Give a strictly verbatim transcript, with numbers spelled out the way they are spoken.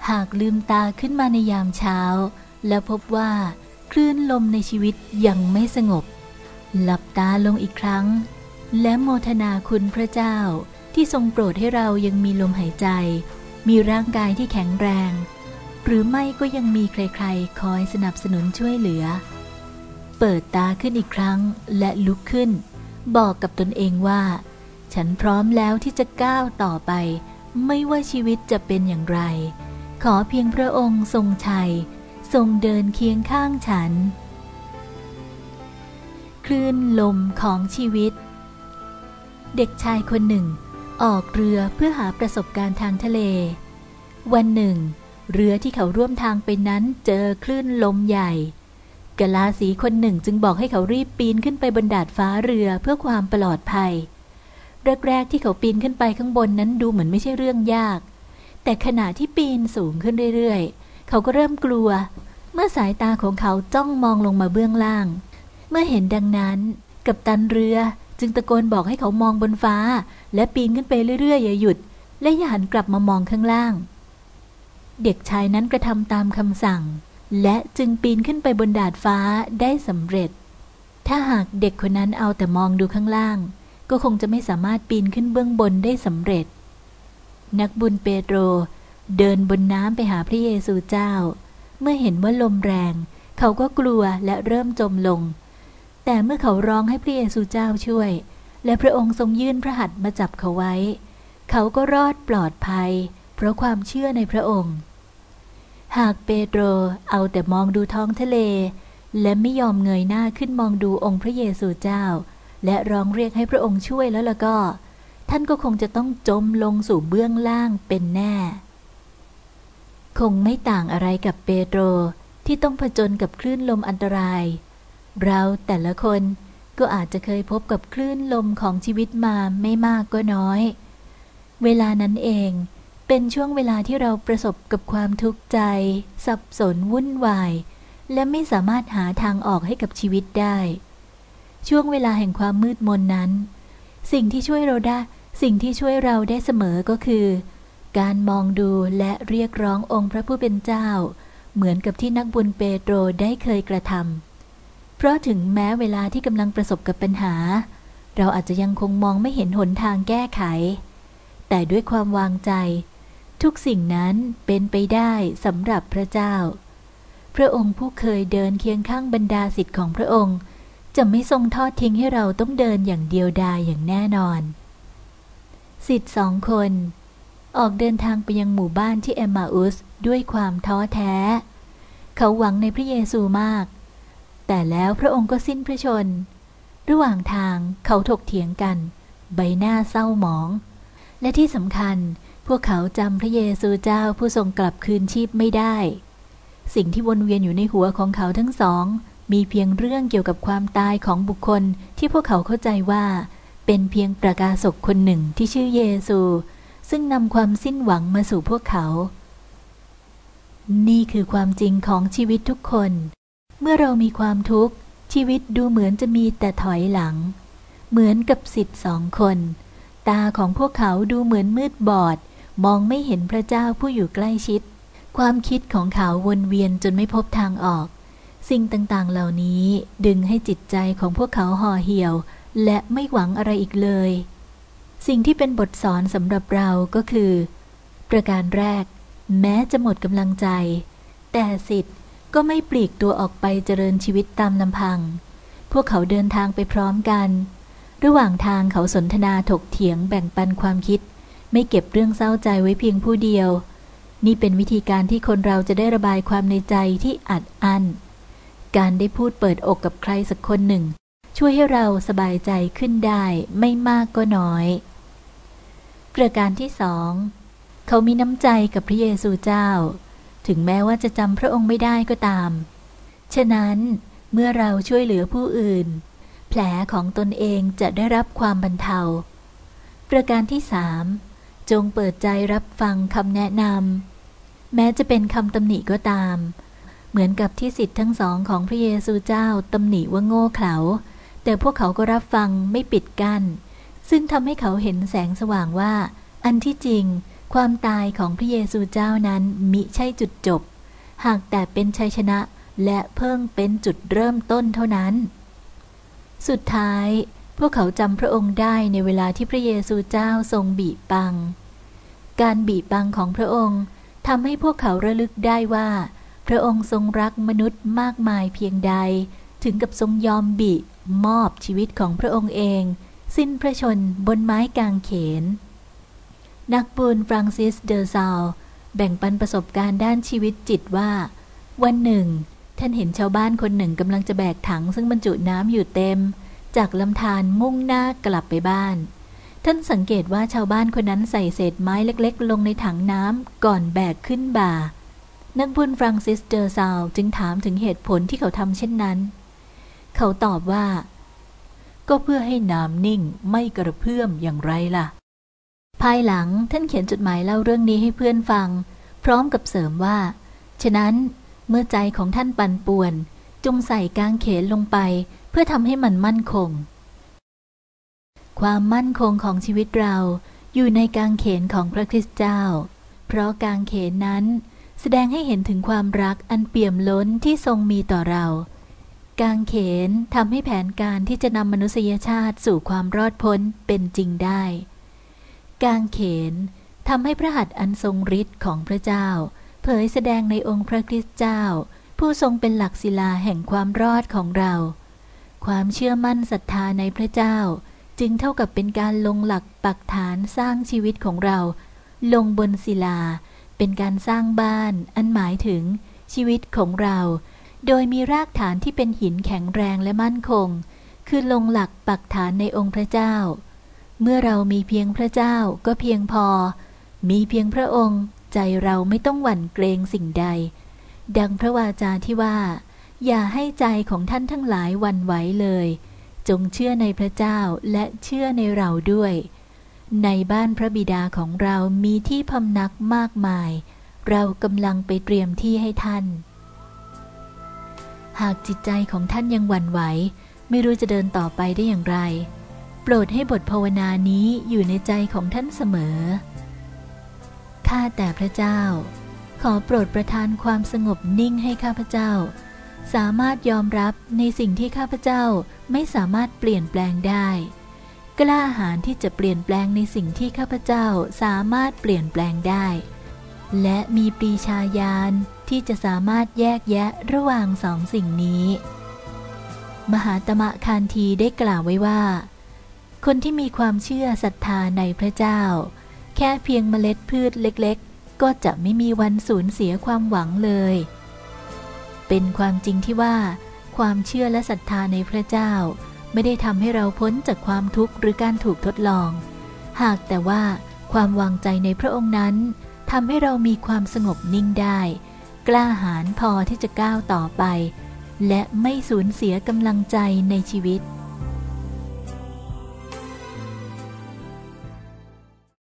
หากลืมตาขึ้นมาในยามเช้าแล้วพบว่าคลื่นลมในชีวิตยังไม่สงบหลับตาลงอีกครั้งและโมทนาคุณพระเจ้าที่ทรงโปรดให้เรายังมีลมหายใจมีร่างกายที่แข็งแรงหรือไม่ก็ยังมีใครๆคอยสนับสนุนช่วยเหลือเปิดตาขึ้นอีกครั้งและลุกขึ้นบอกกับตนเองว่าฉันพร้อมแล้วที่จะก้าวต่อไปไม่ว่าชีวิตจะเป็นอย่างไรขอเพียงพระองค์ทรงชัยทรงเดินเคียงข้างฉันคลื่นลมของชีวิตเด็กชายคนหนึ่งออกเรือเพื่อหาประสบการณ์ทางทะเลวันหนึ่งเรือที่เขาร่วมทางไปนั้นเจอคลื่นลมใหญ่กะลาสีคนหนึ่งจึงบอกให้เขารีบปีนขึ้นไปบนดาดฟ้าเรือเพื่อความปลอดภัยแรกๆที่เขาปีนขึ้นไปข้างบนนั้นดูเหมือนไม่ใช่เรื่องยากแต่ขณะที่ปีนสูงขึ้นเรื่อยๆเขาก็เริ่มกลัวเมื่อสายตาของเขาจ้องมองลงมาเบื้องล่างเมื่อเห็นดังนั้นกัปตันเรือจึงตะโกนบอกให้เขามองบนฟ้าและปีนขึ้นไปเรื่อยๆอย่าหยุดและอย่าหันกลับมามองข้างล่างเด็กชายนั้นกระทำตามคำสั่งและจึงปีนขึ้นไปบนดาดฟ้าได้สำเร็จถ้าหากเด็กคนนั้นเอาแต่มองดูข้างล่างก็คงจะไม่สามารถปีนขึ้นเบื้องบนได้สำเร็จนักบุญเปโตรเดินบนน้ำไปหาพระเยซูเจ้าเมื่อเห็นว่าลมแรงเขาก็กลัวและเริ่มจมลงแต่เมื่อเขาร้องให้พระเยซูเจ้าช่วยและพระองค์ทรงยื่นพระหัตถ์มาจับเขาไว้เขาก็รอดปลอดภัยเพราะความเชื่อในพระองค์หากเปโตรเอาแต่มองดูท้องทะเลและไม่ยอมเงยหน้าขึ้นมองดูองค์พระเยซูเจ้าและร้องเรียกให้พระองค์ช่วยแล้วล่ะก็ท่านก็คงจะต้องจมลงสู่เบื้องล่างเป็นแน่คงไม่ต่างอะไรกับเปโตรที่ต้องผจญกับคลื่นลมอันตรายเราแต่ละคนก็อาจจะเคยพบกับคลื่นลมของชีวิตมาไม่มากก็น้อยเวลานั้นเองเป็นช่วงเวลาที่เราประสบกับความทุกข์ใจสับสนวุ่นวายและไม่สามารถหาทางออกให้กับชีวิตได้ช่วงเวลาแห่งความมืดมนนั้นสิ่งที่ช่วยเราได้สิ่งที่ช่วยเราได้เสมอก็คือการมองดูและเรียกร้ององค์พระผู้เป็นเจ้าเหมือนกับที่นักบุญเปโตรได้เคยกระทำเพราะถึงแม้เวลาที่กำลังประสบกับปัญหาเราอาจจะยังคงมองไม่เห็นหนทางแก้ไขแต่ด้วยความวางใจทุกสิ่งนั้นเป็นไปได้สำหรับพระเจ้าพระองค์ผู้เคยเดินเคียงข้างบรรดาศิษย์ของพระองค์จะไม่ทรงทอดทิ้งให้เราต้องเดินอย่างเดียวดายอย่างแน่นอนศิษย์สองคนออกเดินทางไปยังหมู่บ้านที่เอมมาอุสด้วยความท้อแท้เขาหวังในพระเยซูมากแต่แล้วพระองค์ก็สิ้นพระชนระหว่างทางเขาถกเถียงกันใบหน้าเศร้าหมองและที่สำคัญพวกเขาจำพระเยซูเจ้าผู้ทรงกลับคืนชีพไม่ได้สิ่งที่วนเวียนอยู่ในหัวของเขาทั้งสองมีเพียงเรื่องเกี่ยวกับความตายของบุคคลที่พวกเขาเข้าใจว่าเป็นเพียงประกาศกคนหนึ่งที่ชื่อเยซูซึ่งนำความสิ้นหวังมาสู่พวกเขานี่คือความจริงของชีวิตทุกคนเมื่อเรามีความทุกข์ชีวิตดูเหมือนจะมีแต่ถอยหลังเหมือนกับศิษย์สองคนตาของพวกเขาดูเหมือนมืดบอดมองไม่เห็นพระเจ้าผู้อยู่ใกล้ชิดความคิดของเขาวนเวียนจนไม่พบทางออกสิ่งต่างๆเหล่านี้ดึงให้จิตใจของพวกเขาห่อเหี่ยวและไม่หวังอะไรอีกเลยสิ่งที่เป็นบทสอนสำหรับเราก็คือประการแรกแม้จะหมดกำลังใจแต่ศิษย์ก็ไม่ปลีกตัวออกไปเจริญชีวิตตามลำพังพวกเขาเดินทางไปพร้อมกันระหว่างทางเขาสนทนาถกเถียงแบ่งปันความคิดไม่เก็บเรื่องเศร้าใจไว้เพียงผู้เดียวนี่เป็นวิธีการที่คนเราจะได้ระบายความในใจที่อัดอั้นการได้พูดเปิดอกกับใครสักคนหนึ่งช่วยให้เราสบายใจขึ้นได้ไม่มากก็น้อยประการที่สองเขามีน้ำใจกับพระเยซูเจ้าถึงแม้ว่าจะจำพระองค์ไม่ได้ก็ตามฉะนั้นเมื่อเราช่วยเหลือผู้อื่นแผลของตนเองจะได้รับความบรรเทาประการที่สามจงเปิดใจรับฟังคำแนะนำแม้จะเป็นคำตำหนิก็ตามเหมือนกับที่ศิษย์ทั้งสองของพระเยซูเจ้าตำหนิว่าโง่เขลาแต่พวกเขาก็รับฟังไม่ปิดกั้นซึ่งทำให้เขาเห็นแสงสว่างว่าอันที่จริงความตายของพระเยซูเจ้านั้นมิใช่จุดจบหากแต่เป็นชัยชนะและเพิ่งเป็นจุดเริ่มต้นเท่านั้นสุดท้ายพวกเขาจำพระองค์ได้ในเวลาที่พระเยซูเจ้าทรงบีบปังการบีบปังของพระองค์ทำให้พวกเขาระลึกได้ว่าพระองค์ทรงรักมนุษย์มากมายเพียงใดถึงกับทรงยอมบีบมอบชีวิตของพระองค์เองสิ้นพระชนม์บนไม้กางเขนนักบุญฟรานซิสเดอซาลแบ่งปันประสบการณ์ด้านชีวิตจิตว่าวันหนึ่งท่านเห็นชาวบ้านคนหนึ่งกำลังจะแบกถังซึ่งบรรจุน้ำอยู่เต็มจากลำธารมุ่งหน้ากลับไปบ้านท่านสังเกตว่าชาวบ้านคนนั้นใส่เศษไม้เล็กๆลงในถังน้ำก่อนแบกขึ้นบ่านักบุญฟรานซิสเดอซาลจึงถามถึงเหตุผลที่เขาทำเช่นนั้นเขาตอบว่าก็เพื่อให้น้ำนิ่งไม่กระเพื่อมอย่างไรล่ะภายหลังท่านเขียนจดหมายเล่าเรื่องนี้ให้เพื่อนฟังพร้อมกับเสริมว่าฉะนั้นเมื่อใจของท่านปั่นป่วนจงใส่กางเขนลงไปเพื่อทำให้มันมั่นคงความมั่นคงของชีวิตเราอยู่ในกางเขนของพระคริสต์เจ้าเพราะกางเขนนั้นแสดงให้เห็นถึงความรักอันเปี่ยมล้นที่ทรงมีต่อเรากางเขนทำให้แผนการที่จะนำมนุษยชาติสู่ความรอดพ้นเป็นจริงได้กางเขนทำให้พระหัตถ์อันทรงฤทธิ์ของพระเจ้าเผยแสดงในองค์พระคริสต์เจ้าผู้ทรงเป็นหลักศิลาแห่งความรอดของเราความเชื่อมั่นศรัทธาในพระเจ้าจึงเท่ากับเป็นการลงหลักปักฐานสร้างชีวิตของเราลงบนศิลาเป็นการสร้างบ้านอันหมายถึงชีวิตของเราโดยมีรากฐานที่เป็นหินแข็งแรงและมั่นคงคือลงหลักปักฐานในองค์พระเจ้าเมื่อเรามีเพียงพระเจ้าก็เพียงพอมีเพียงพระองค์ใจเราไม่ต้องหวั่นเกรงสิ่งใดดังพระวาจาที่ว่าอย่าให้ใจของท่านทั้งหลายหวั่นไหวเลยจงเชื่อในพระเจ้าและเชื่อในเราด้วยในบ้านพระบิดาของเรามีที่พำนักมากมายเรากำลังไปเตรียมที่ให้ท่านหากจิตใจของท่านยังหวั่นไหวไม่รู้จะเดินต่อไปได้อย่างไรโปรดให้บทภาวนานี้อยู่ในใจของท่านเสมอข้าแต่พระเจ้าขอโปรดประทานความสงบนิ่งให้ข้าพเจ้าสามารถยอมรับในสิ่งที่ข้าพเจ้าไม่สามารถเปลี่ยนแปลงได้กล้าหาญที่จะเปลี่ยนแปลงในสิ่งที่ข้าพเจ้าสามารถเปลี่ยนแปลงได้และมีปรีชาญาณที่จะสามารถแยกแยะระหว่างสองสิ่งนี้มหาตมะคานธีได้กล่าวไว้ว่าคนที่มีความเชื่อศรัทธาในพระเจ้าแค่เพียงเมล็ดพืชเล็กๆก็จะไม่มีวันสูญเสียความหวังเลยเป็นความจริงที่ว่าความเชื่อและศรัทธาในพระเจ้าไม่ได้ทำให้เราพ้นจากความทุกข์หรือการถูกทดลองหากแต่ว่าความวางใจในพระองค์นั้นทำให้เรามีความสงบนิ่งได้กล้าหาญพอที่จะก้าวต่อไปและไม่สูญเสียกำลังใจในชีวิต